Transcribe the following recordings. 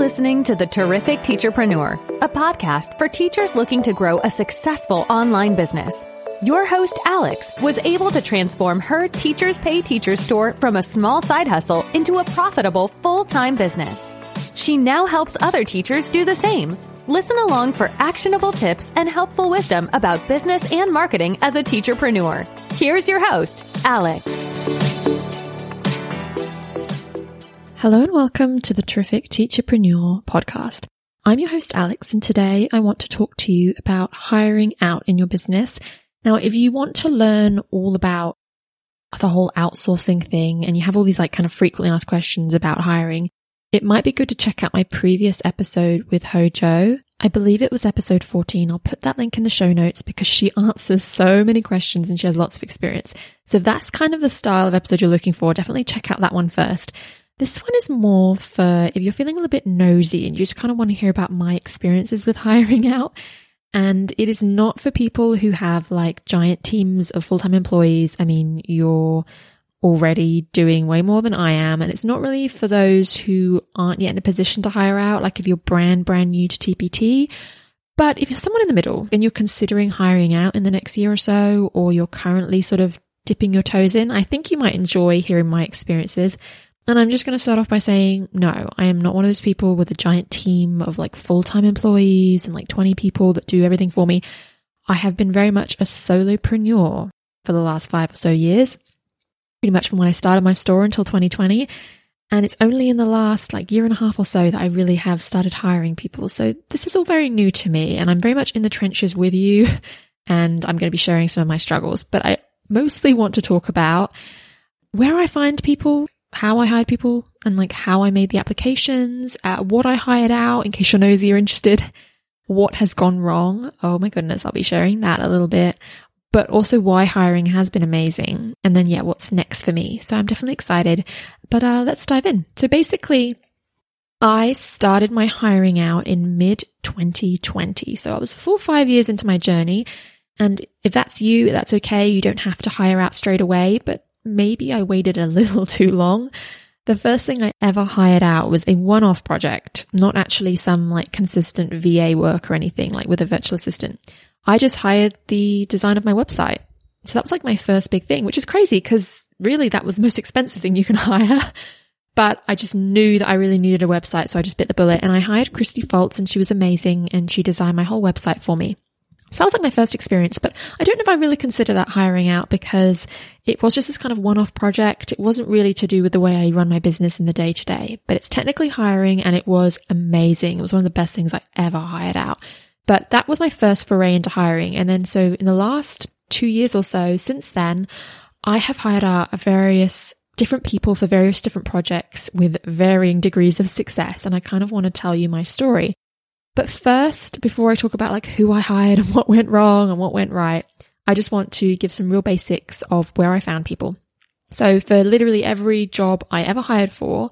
listening to The Terrific Teacherpreneur, a podcast for teachers looking to grow a successful online business. Your host, Alex, was able to transform her Teachers Pay Teachers store from a small side hustle into a profitable full-time business. She now helps other teachers do the same. Listen along for actionable tips and helpful wisdom about business and marketing as a teacherpreneur. Here's your host, Alex. Hello and welcome to the Terrific Teacherpreneur podcast. I'm your host, Alex, and today I want to talk to you about hiring out in your business. Now, if you want to learn all about the whole outsourcing thing and you have all these kind of frequently asked questions about hiring, it might be good to check out my previous episode with Hojo. I believe it was episode 14. I'll put that link in the show notes because she answers so many questions and she has lots of experience. So if that's kind of the style of episode you're looking for, definitely check out that one first. This one is more for if you're feeling a little bit nosy and you just kind of want to hear about my experiences with hiring out. And it is not for people who have giant teams of full-time employees. I mean, you're already doing way more than I am. And it's not really for those who aren't yet in a position to hire out, like if you're brand new to TPT. But if you're someone in the middle and you're considering hiring out in the next year or so, or you're currently sort of dipping your toes in, I think you might enjoy hearing my experiences. And I'm just going to start off by saying, no, I am not one of those people with a giant team of full-time employees and 20 people that do everything for me. I have been very much a solopreneur for the last 5 or so years, pretty much from when I started my store until 2020. And it's only in the last year and a half or so that I really have started hiring people. So this is all very new to me and I'm very much in the trenches with you and I'm going to be sharing some of my struggles. But I mostly want to talk about where I find people, how I hired people, and how I made the applications, what I hired out in case you're nosy or interested, what has gone wrong. Oh my goodness, I'll be sharing that a little bit, but also why hiring has been amazing. And then, what's next for me. So I'm definitely excited, but let's dive in. So basically, I started my hiring out in mid-2020. So I was a full 5 years into my journey. And if that's you, that's okay. You don't have to hire out straight away, but maybe I waited a little too long. The first thing I ever hired out was a one-off project, not actually some consistent VA work or anything with a virtual assistant. I just hired the design of my website. So that was my first big thing, which is crazy because really that was the most expensive thing you can hire. But I just knew that I really needed a website. So I just bit the bullet and I hired Christy Fultz and she was amazing and she designed my whole website for me. So that was my first experience, but I don't know if I really consider that hiring out because it was just this kind of one-off project. It wasn't really to do with the way I run my business in the day-to-day, but it's technically hiring and it was amazing. It was one of the best things I ever hired out. But that was my first foray into hiring. And then so in the last 2 years or so since then, I have hired out various different people for various different projects with varying degrees of success. And I kind of want to tell you my story. But first, before I talk about who I hired and what went wrong and what went right, I just want to give some real basics of where I found people. So for literally every job I ever hired for,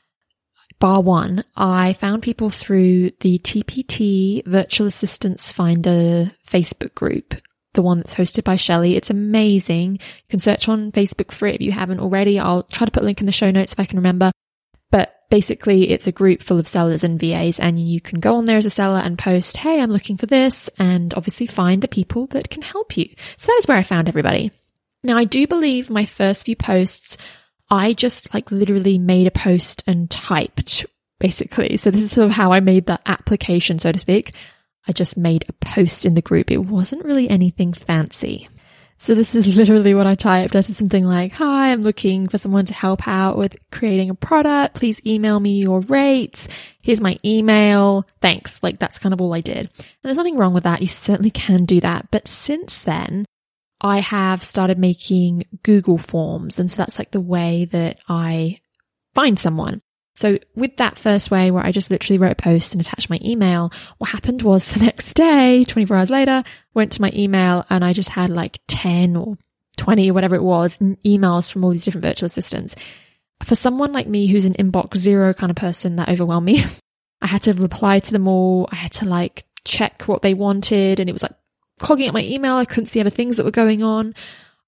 bar one, I found people through the TPT Virtual Assistants Finder Facebook group, the one that's hosted by Shelley. It's amazing. You can search on Facebook for it if you haven't already. I'll try to put a link in the show notes if I can remember. But basically, it's a group full of sellers and VAs, and you can go on there as a seller and post, hey, I'm looking for this, and obviously find the people that can help you. So that is where I found everybody. Now, I do believe my first few posts, I just literally made a post and typed, basically. So this is sort of how I made the application, so to speak. I just made a post in the group. It wasn't really anything fancy. So this is literally what I typed. I said something like, hi, I'm looking for someone to help out with creating a product. Please email me your rates. Here's my email. Thanks. That's kind of all I did. And there's nothing wrong with that. You certainly can do that. But since then, I have started making Google Forms. And so that's the way that I find someone. So with that first way where I just literally wrote a post and attached my email, what happened was the next day, 24 hours later, went to my email and I just had 10 or 20 or whatever it was, emails from all these different virtual assistants. For someone like me who's an inbox zero kind of person, that overwhelmed me. I had to reply to them all. I had to check what they wanted and it was clogging up my email. I couldn't see other things that were going on.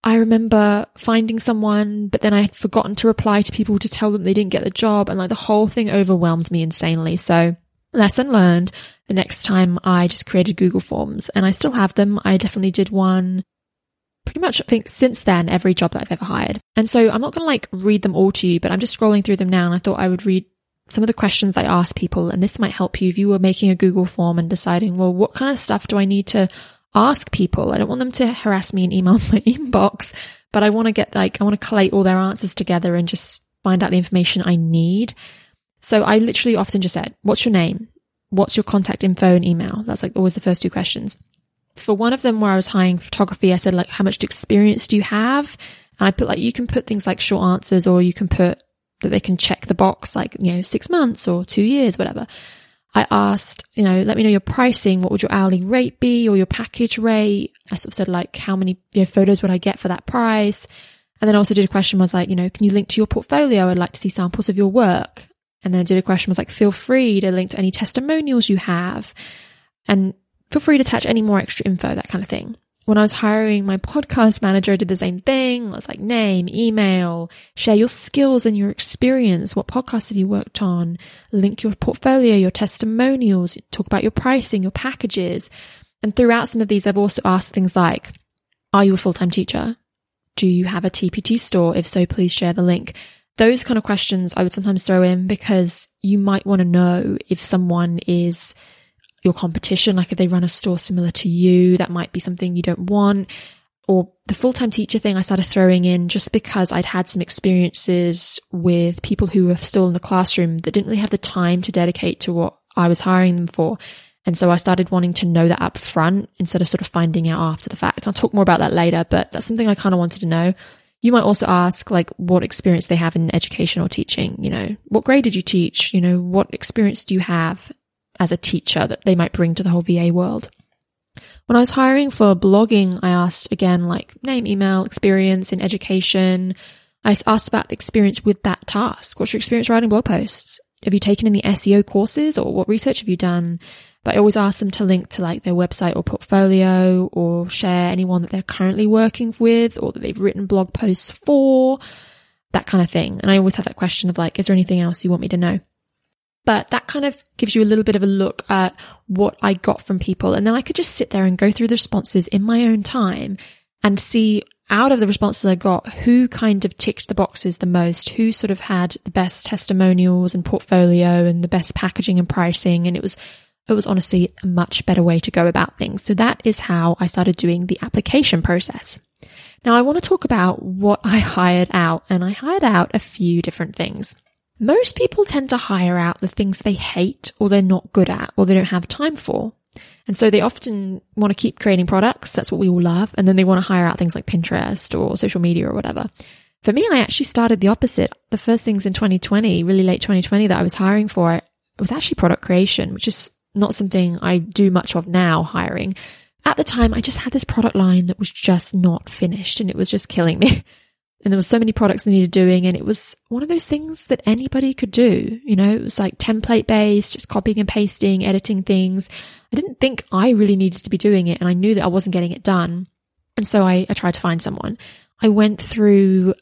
I remember finding someone, but then I had forgotten to reply to people to tell them they didn't get the job. And like the whole thing overwhelmed me insanely. So lesson learned, the next time I just created Google Forms, and I still have them. I definitely did one pretty much, I think, since then, every job that I've ever hired. And so I'm not going to like read them all to you, but I'm just scrolling through them now. And I thought I would read some of the questions I asked people. And this might help you if you were making a Google form and deciding, well, what kind of stuff do I need to ask people? I don't want them to harass me and email my inbox, but I want to collate all their answers together and just find out the information I need. So I literally often just said, what's your name? What's your contact info and email? That's like always the first two questions. For one of them where I was hiring photography, I said like, how much experience do you have? And I put like, you can put things like short answers, or you can put that they can check the box, like, 6 months or 2 years, whatever. I asked, let me know your pricing. What would your hourly rate be, or your package rate? I sort of said like, how many photos would I get for that price? And then I also did a question was like, can you link to your portfolio? I'd like to see samples of your work. And then I did a question was like, feel free to link to any testimonials you have, and feel free to attach any more extra info, that kind of thing. When I was hiring my podcast manager, I did the same thing. I was like, name, email, share your skills and your experience. What podcasts have you worked on? Link your portfolio, your testimonials, talk about your pricing, your packages. And throughout some of these, I've also asked things like, are you a full-time teacher? Do you have a TPT store? If so, please share the link. Those kind of questions I would sometimes throw in because you might want to know if someone is your competition, like if they run a store similar to you, that might be something you don't want. Or the full-time teacher thing I started throwing in just because I'd had some experiences with people who were still in the classroom that didn't really have the time to dedicate to what I was hiring them for. And so I started wanting to know that up front instead of sort of finding out after the fact. I'll talk more about that later, but that's something I kind of wanted to know. You might also ask like what experience they have in education or teaching, what grade did you teach? What experience do you have as a teacher that they might bring to the whole VA world. When I was hiring for blogging, I asked again, like name, email, experience in education. I asked about the experience with that task. What's your experience writing blog posts? Have you taken any SEO courses, or what research have you done? But I always ask them to link to like their website or portfolio, or share anyone that they're currently working with or that they've written blog posts for, that kind of thing. And I always have that question of like, is there anything else you want me to know? But that kind of gives you a little bit of a look at what I got from people. And then I could just sit there and go through the responses in my own time and see out of the responses I got, who kind of ticked the boxes the most, who sort of had the best testimonials and portfolio and the best packaging and pricing. And it was honestly a much better way to go about things. So that is how I started doing the application process. Now I want to talk about what I hired out, and I hired out a few different things. Most people tend to hire out the things they hate, or they're not good at, or they don't have time for. And so they often want to keep creating products. That's what we all love. And then they want to hire out things like Pinterest or social media or whatever. For me, I actually started the opposite. The first things in 2020, really late 2020, that I was hiring for, it was actually product creation, which is not something I do much of now, hiring. At the time, I just had this product line that was just not finished, and it was just killing me. And there was so many products I needed doing, and it was one of those things that anybody could do. It was like template based, just copying and pasting, editing things. I didn't think I really needed to be doing it, and I knew that I wasn't getting it done. And so I tried to find someone. I went through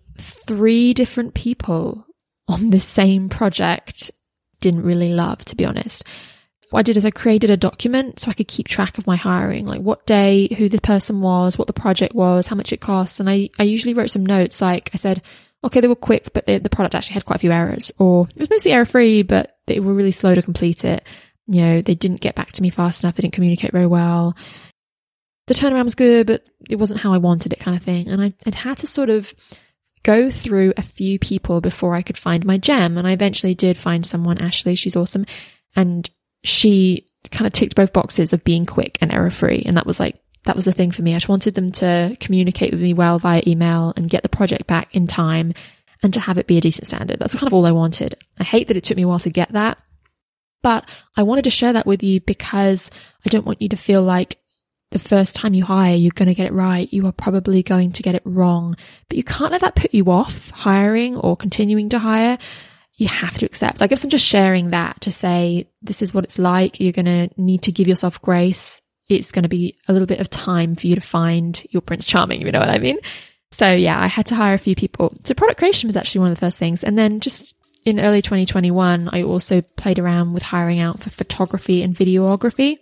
3 different people on the same project. Didn't really love, to be honest. What I did is I created a document so I could keep track of my hiring, like what day, who the person was, what the project was, how much it costs. And I usually wrote some notes, like I said, okay, they were quick, but the product actually had quite a few errors, or it was mostly error-free, but they were really slow to complete it. They didn't get back to me fast enough. They didn't communicate very well. The turnaround was good, but it wasn't how I wanted it, kind of thing. And I'd had to sort of go through a few people before I could find my gem. And I eventually did find someone, Ashley. She's awesome. And she kind of ticked both boxes of being quick and error-free. And that was the thing for me. I just wanted them to communicate with me well via email and get the project back in time and to have it be a decent standard. That's kind of all I wanted. I hate that it took me a while to get that, but I wanted to share that with you because I don't want you to feel like the first time you hire, you're going to get it right. You are probably going to get it wrong, but you can't let that put you off hiring or continuing to hire. You have to accept. I guess I'm just sharing that to say, this is what it's like. You're going to need to give yourself grace. It's going to be a little bit of time for you to find your Prince Charming, you know what I mean? So yeah, I had to hire a few people. So product creation was actually one of the first things. And then just in early 2021, I also played around with hiring out for photography and videography.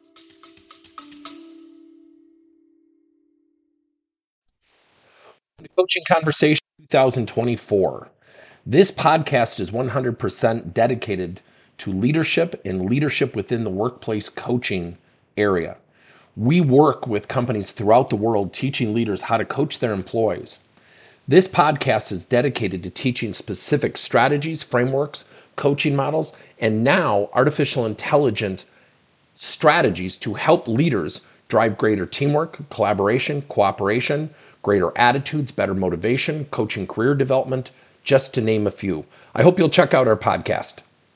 Coaching Conversation 2024. This podcast is 100% dedicated to leadership and leadership within the workplace coaching area. We work with companies throughout the world teaching leaders how to coach their employees. This podcast is dedicated to teaching specific strategies, frameworks, coaching models, and now artificial intelligence strategies to help leaders drive greater teamwork, collaboration, cooperation, greater attitudes, better motivation, coaching career development, just to name a few. I hope you'll check out our podcast.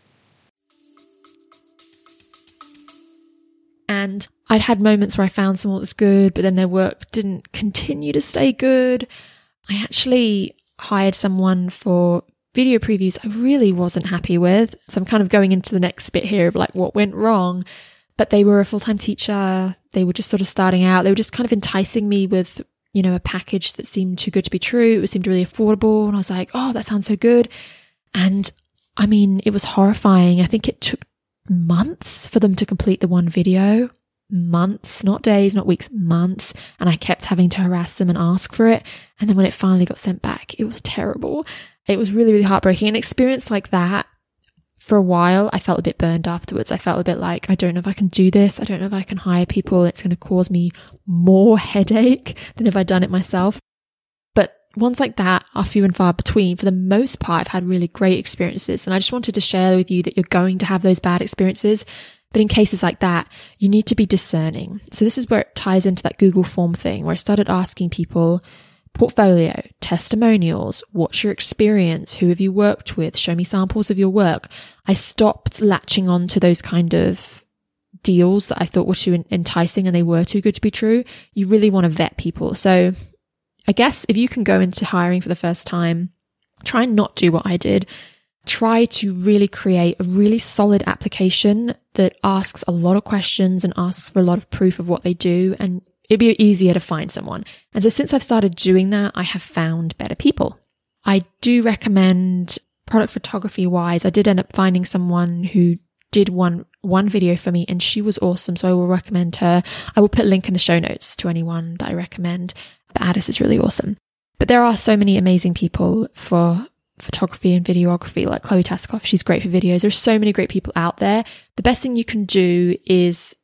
And I'd had moments where I found someone that was good, but then their work didn't continue to stay good. I actually hired someone for video previews I really wasn't happy with. So I'm kind of going into the next bit here of like what went wrong. But they were a full-time teacher. They were just sort of starting out. They were just kind of enticing me with, a package that seemed too good to be true. It seemed really affordable. And I was like, oh, that sounds so good. And I mean, it was horrifying. I think it took months for them to complete the one video. Months, not days, not weeks, months. And I kept having to harass them and ask for it. And then when it finally got sent back, it was terrible. It was really, really heartbreaking. An experience like that, for a while, I felt a bit burned afterwards. I felt a bit like, I don't know if I can do this. I don't know if I can hire people. It's going to cause me more headache than if I'd done it myself. But ones like that are few and far between. For the most part, I've had really great experiences. And I just wanted to share with you that you're going to have those bad experiences. But in cases like that, you need to be discerning. So this is where it ties into that Google form thing, where I started asking people, portfolio, testimonials, what's your experience? Who have you worked with? Show me samples of your work. I stopped latching on to those kind of deals that I thought were too enticing and they were too good to be true. You really want to vet people. So I guess if you can go into hiring for the first time, try and not do what I did. Try to really create a really solid application that asks a lot of questions and asks for a lot of proof of what they do, and it'd be easier to find someone. And so since I've started doing that, I have found better people. I do recommend product photography wise. I did end up finding someone who did one video for me and she was awesome. So I will recommend her. I will put a link in the show notes to anyone that I recommend. But Addis is really awesome. But there are so many amazing people for photography and videography, like Chloe Taskoff. She's great for videos. There's so many great people out there. The best thing you can do is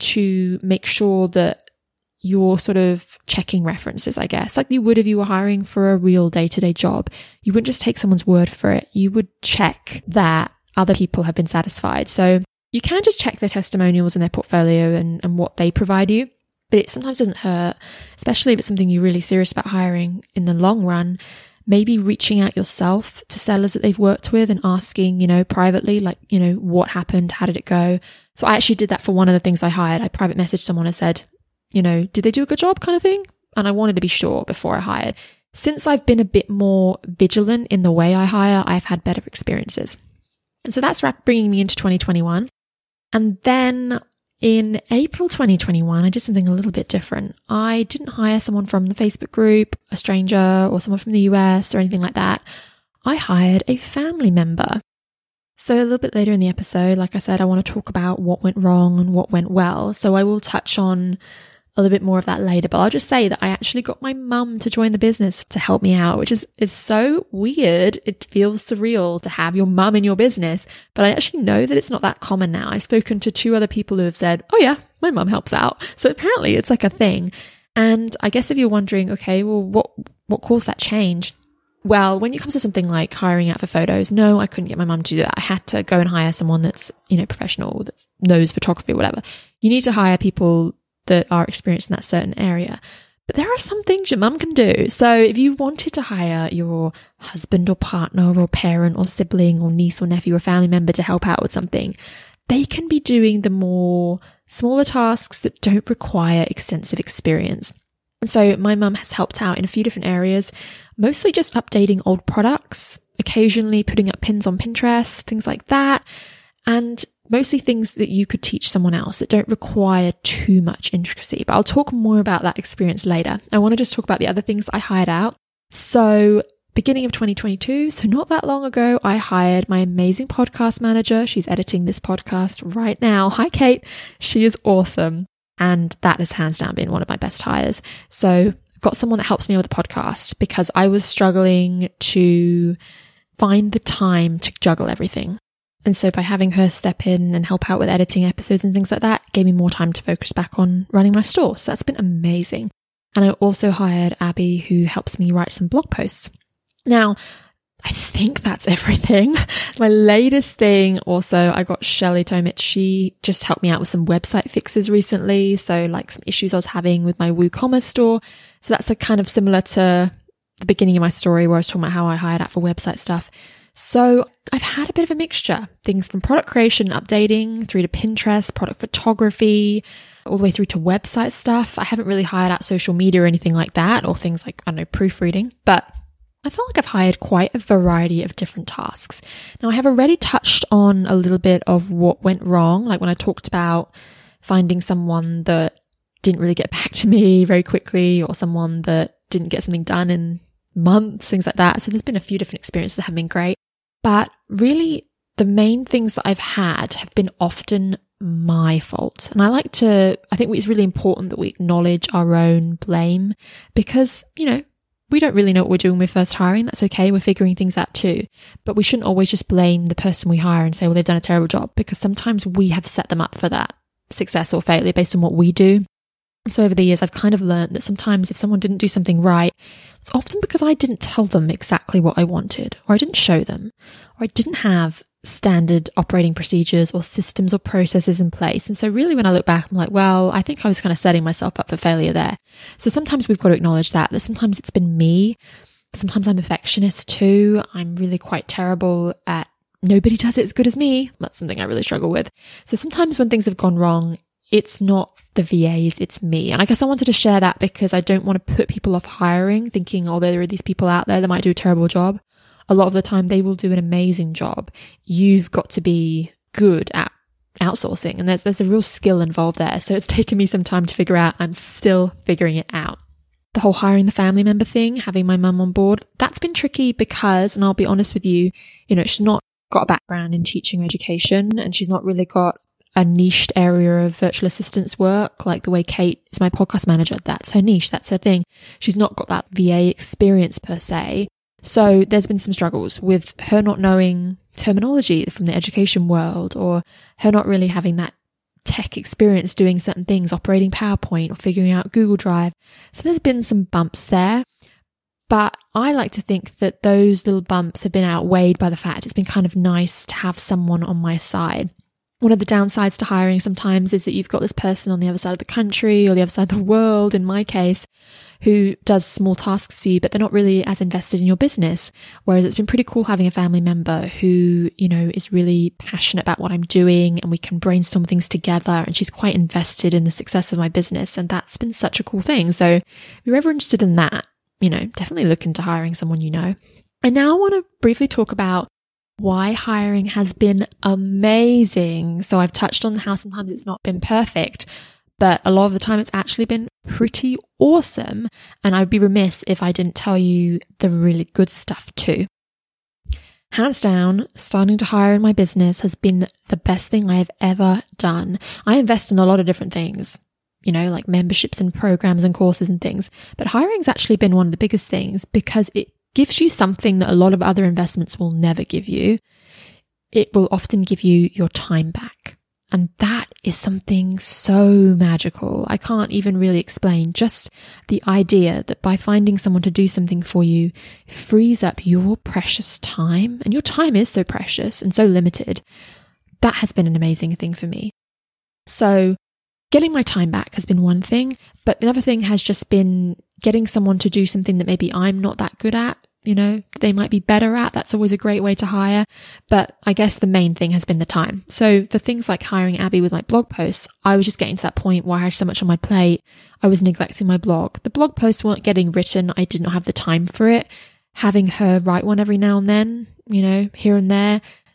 to make sure that you're sort of checking references, I guess, like you would if you were hiring for a real day-to-day job. You wouldn't just take someone's word for it. You would check that other people have been satisfied. So you can just check their testimonials and their portfolio and what they provide you. But it sometimes doesn't hurt, especially if it's something you're really serious about hiring in the long run. Maybe reaching out yourself to sellers that they've worked with and asking, privately, like, what happened? How did it go? So I actually did that for one of the things I hired. I private messaged someone and said, did they do a good job kind of thing? And I wanted to be sure before I hired. Since I've been a bit more vigilant in the way I hire, I've had better experiences. And so that's bringing me into 2021. And then in April 2021, I did something a little bit different. I didn't hire someone from the Facebook group, a stranger, or someone from the US or anything like that. I hired a family member. So a little bit later in the episode, like I said, I want to talk about what went wrong and what went well. So I will touch on a little bit more of that later, but I'll just say that I actually got my mum to join the business to help me out, which is so weird. It feels surreal to have your mum in your business, but I actually know that it's not that common now. I've spoken to 2 other people who have said, oh yeah, my mum helps out. So apparently it's like a thing. And I guess if you're wondering, okay, well, what caused that change? Well, when it comes to something like hiring out for photos, no, I couldn't get my mum to do that. I had to go and hire someone that's, professional, that knows photography or whatever. You need to hire people that are experienced in that certain area. But there are some things your mum can do. So if you wanted to hire your husband or partner or parent or sibling or niece or nephew or family member to help out with something, they can be doing the more smaller tasks that don't require extensive experience. And so my mum has helped out in a few different areas, mostly just updating old products, occasionally putting up pins on Pinterest, things like that. And mostly things that you could teach someone else that don't require too much intricacy. But I'll talk more about that experience later. I want to just talk about the other things that I hired out. So beginning of 2022, so not that long ago, I hired my amazing podcast manager. She's editing this podcast right now. Hi, Kate. She is awesome. And that has hands down been one of my best hires. So I've got someone that helps me with the podcast because I was struggling to find the time to juggle everything. And so by having her step in and help out with editing episodes and things like that, gave me more time to focus back on running my store. So that's been amazing. And I also hired Abby, who helps me write some blog posts. Now, I think that's everything. My latest thing also, I got Shelley Tomich. She just helped me out with some website fixes recently. So like some issues I was having with my WooCommerce store. So that's a kind of similar to the beginning of my story where I was talking about how I hired out for website stuff. So I've had a bit of a mixture, things from product creation, updating through to Pinterest, product photography, all the way through to website stuff. I haven't really hired out social media or anything like that, or things like, I don't know, proofreading, but I felt like I've hired quite a variety of different tasks. Now I have already touched on a little bit of what went wrong, like when I talked about finding someone that didn't really get back to me very quickly, or someone that didn't get something done in months, things like that. So there's been a few different experiences that have been great. But really, the main things that I've had have been often my fault. And I think it's really important that we acknowledge our own blame because, we don't really know what we're doing when we're first hiring. That's okay. We're figuring things out too. But we shouldn't always just blame the person we hire and say, well, they've done a terrible job, because sometimes we have set them up for that success or failure based on what we do. So over the years, I've kind of learned that sometimes if someone didn't do something right, it's often because I didn't tell them exactly what I wanted, or I didn't show them, or I didn't have standard operating procedures or systems or processes in place. And so really when I look back, I'm like, well, I think I was kind of setting myself up for failure there. So sometimes we've got to acknowledge that sometimes it's been me. Sometimes I'm a perfectionist too. I'm really quite terrible at nobody does it as good as me. That's something I really struggle with. So sometimes when things have gone wrong, it's not the VAs, it's me. And I guess I wanted to share that because I don't want to put people off hiring thinking, oh, there are these people out there that might do a terrible job. A lot of the time they will do an amazing job. You've got to be good at outsourcing, and there's a real skill involved there. So it's taken me some time to figure out. I'm still figuring it out. The whole hiring the family member thing, having my mum on board, that's been tricky because, and I'll be honest with you, she's not got a background in teaching or education, and she's not really got a niched area of virtual assistance work, like the way Kate is my podcast manager. That's her niche. That's her thing. She's not got that VA experience per se. So there's been some struggles with her not knowing terminology from the education world, or her not really having that tech experience doing certain things, operating PowerPoint or figuring out Google Drive. So there's been some bumps there. But I like to think that those little bumps have been outweighed by the fact it's been kind of nice to have someone on my side. One of the downsides to hiring sometimes is that you've got this person on the other side of the country or the other side of the world, in my case, who does small tasks for you, but they're not really as invested in your business. Whereas it's been pretty cool having a family member who, is really passionate about what I'm doing, and we can brainstorm things together, and she's quite invested in the success of my business. And that's been such a cool thing. So if you're ever interested in that, definitely look into hiring someone And now I want to briefly talk about why hiring has been amazing. So I've touched on how sometimes it's not been perfect, but a lot of the time it's actually been pretty awesome. And I'd be remiss if I didn't tell you the really good stuff too. Hands down, starting to hire in my business has been the best thing I have ever done. I invest in a lot of different things, like memberships and programs and courses and things. But hiring's actually been one of the biggest things because it gives you something that a lot of other investments will never give you. It will often give you your time back. And that is something so magical. I can't even really explain. Just the idea that by finding someone to do something for you frees up your precious time. And your time is so precious and so limited. That has been an amazing thing for me. So getting my time back has been one thing, but another thing has just been getting someone to do something that maybe I'm not that good at, they might be better at. That's always a great way to hire. But I guess the main thing has been the time. So for things like hiring Abby with my blog posts, I was just getting to that point where I had so much on my plate. I was neglecting my blog. The blog posts weren't getting written. I did not have the time for it. Having her write one every now and then, here and there,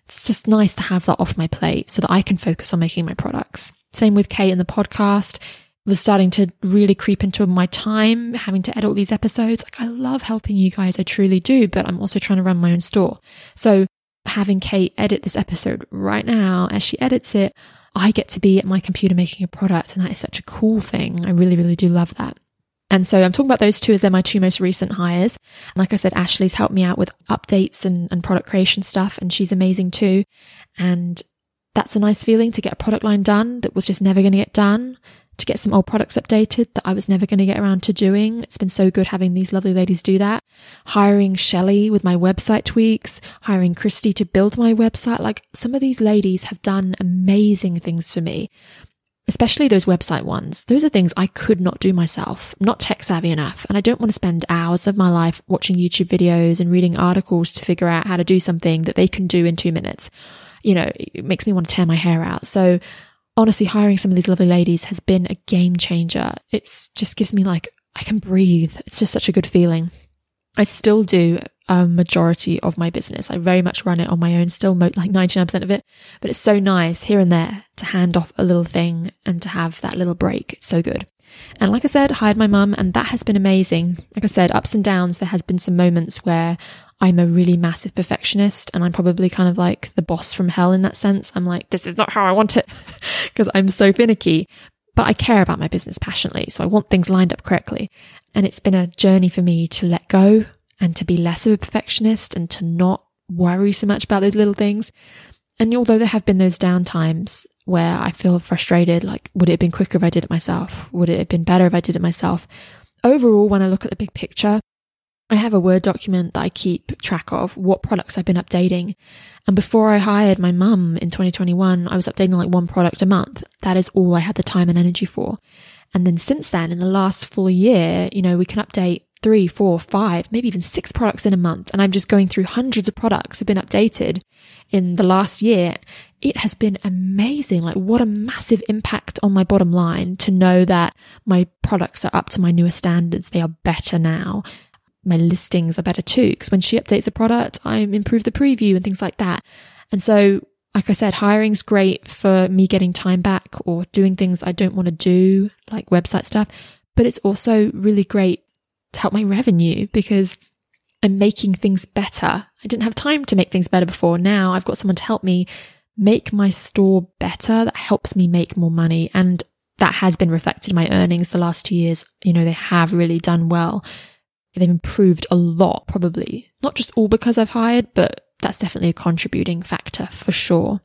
it's just nice to have that off my plate so that I can focus on making my products. Same with Kate and the podcast. It was starting to really creep into my time, having to edit all these episodes. Like, I love helping you guys. I truly do, but I'm also trying to run my own store. So having Kate edit this episode right now, as she edits it, I get to be at my computer making a product. And that is such a cool thing. I really, really do love that. And so I'm talking about those two as they're my two most recent hires. And like I said, Ashley's helped me out with updates and product creation stuff, and she's amazing too. And that's a nice feeling to get a product line done that was just never going to get done, to get some old products updated that I was never going to get around to doing. It's been so good having these lovely ladies do that. Hiring Shelley with my website tweaks, hiring Christy to build my website. Like, some of these ladies have done amazing things for me. Especially those website ones. Those are things I could not do myself. I'm not tech savvy enough, and I don't want to spend hours of my life watching YouTube videos and reading articles to figure out how to do something that they can do in 2 minutes. You know, it makes me want to tear my hair out. So honestly, hiring some of these lovely ladies has been a game changer. It's just gives me like, I can breathe. It's just such a good feeling. I still do a majority of my business. I very much run it on my own still, like 99% of it, but it's so nice here and there to hand off a little thing and to have that little break. It's so good. And like I said, hired my mum, and that has been amazing. Like I said, ups and downs. There has been some moments where I'm a really massive perfectionist, and I'm probably kind of like the boss from hell in that sense. I'm like, this is not how I want it because I'm so finicky, but I care about my business passionately. So I want things lined up correctly. And it's been a journey for me to let go and to be less of a perfectionist and to not worry so much about those little things. And although there have been those down times where I feel frustrated, like, would it have been quicker if I did it myself? Would it have been better if I did it myself? Overall, when I look at the big picture, I have a Word document that I keep track of what products I've been updating. And before I hired my mum in 2021, I was updating like one product a month. That is all I had the time and energy for. And then since then, in the last full year, you know, we can update 3, 4, 5, maybe even 6 products in a month. And I'm just going through hundreds of products have been updated in the last year. It has been amazing. Like, what a massive impact on my bottom line to know that my products are up to my newer standards. They are better now. My listings are better too, because when she updates a product, I improve the preview and things like that. And so, like I said, hiring's great for me getting time back or doing things I don't want to do, like website stuff. But it's also really great to help my revenue because I'm making things better. I didn't have time to make things better before. Now I've got someone to help me make my store better. That helps me make more money. And that has been reflected in my earnings the last 2 years. You know, they have really done well. They've improved a lot, probably. Not just all because I've hired, but that's definitely a contributing factor for sure.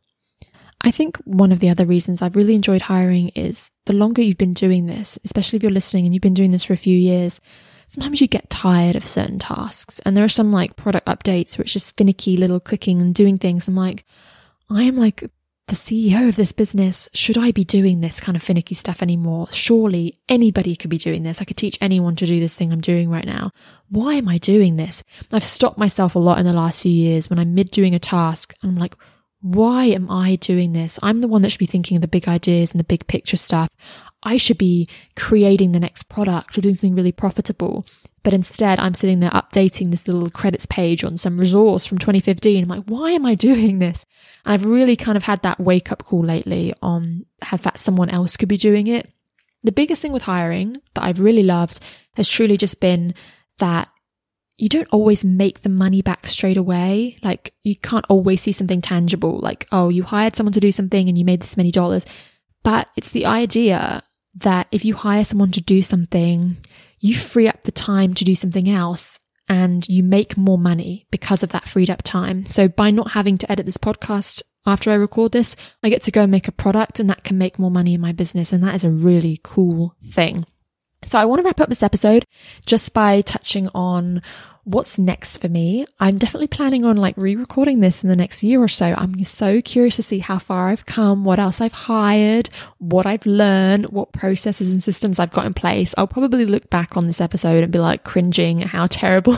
I think one of the other reasons I've really enjoyed hiring is the longer you've been doing this, especially if you're listening and you've been doing this for a few years, sometimes you get tired of certain tasks. And there are some like product updates where it's just finicky little clicking and doing things. I'm like, I am like the CEO of this business. Should I be doing this kind of finicky stuff anymore? Surely anybody could be doing this. I could teach anyone to do this thing I'm doing right now. Why am I doing this? I've stopped myself a lot in the last few years when I'm mid doing a task and I'm like, why am I doing this? I'm the one that should be thinking of the big ideas and the big picture stuff. I should be creating the next product or doing something really profitable. But instead, I'm sitting there updating this little credits page on some resource from 2015. I'm like, why am I doing this? And I've really kind of had that wake up call lately on how that someone else could be doing it. The biggest thing with hiring that I've really loved has truly just been that you don't always make the money back straight away. Like, you can't always see something tangible. Like, oh, you hired someone to do something and you made this many dollars. But it's the idea that if you hire someone to do something, you free up the time to do something else and you make more money because of that freed up time. So by not having to edit this podcast after I record this, I get to go and make a product, and that can make more money in my business. And that is a really cool thing. So I want to wrap up this episode just by touching on what's next for me. I'm definitely planning on like re-recording this in the next year or so. I'm so curious to see how far I've come, what else I've hired, what I've learned, what processes and systems I've got in place. I'll probably look back on this episode and be like cringing at how terrible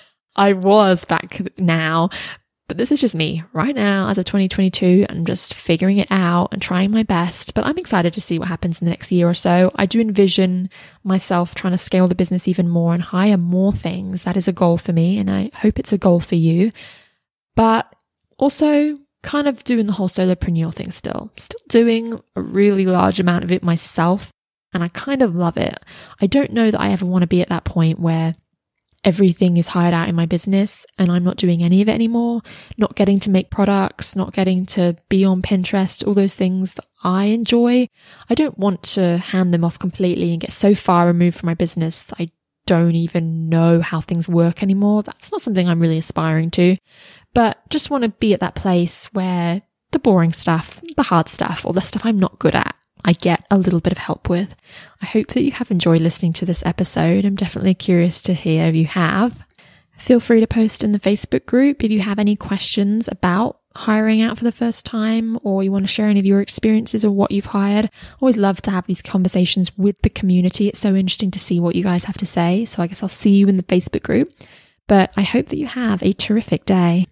I was back now. But this is just me right now as of 2022. I'm just figuring it out and trying my best, but I'm excited to see what happens in the next year or so. I do envision myself trying to scale the business even more and hire more things. That is a goal for me, and I hope it's a goal for you. But also kind of doing the whole solopreneur thing still doing a really large amount of it myself. And I kind of love it. I don't know that I ever want to be at that point where everything is hired out in my business and I'm not doing any of it anymore, not getting to make products, not getting to be on Pinterest, all those things that I enjoy. I don't want to hand them off completely and get so far removed from my business that I don't even know how things work anymore. That's not something I'm really aspiring to, but just want to be at that place where the boring stuff, the hard stuff, or the stuff I'm not good at, I get a little bit of help with. I hope that you have enjoyed listening to this episode. I'm definitely curious to hear if you have. Feel free to post in the Facebook group if you have any questions about hiring out for the first time, or you want to share any of your experiences or what you've hired. Always love to have these conversations with the community. It's so interesting to see what you guys have to say. So I guess I'll see you in the Facebook group, but I hope that you have a terrific day.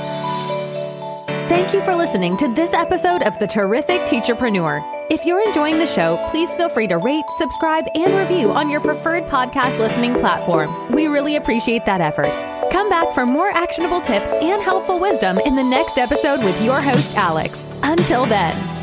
Thank you for listening to this episode of The Terrific Teacherpreneur. If you're enjoying the show, please feel free to rate, subscribe, and review on your preferred podcast listening platform. We really appreciate that effort. Come back for more actionable tips and helpful wisdom in the next episode with your host, Alex. Until then.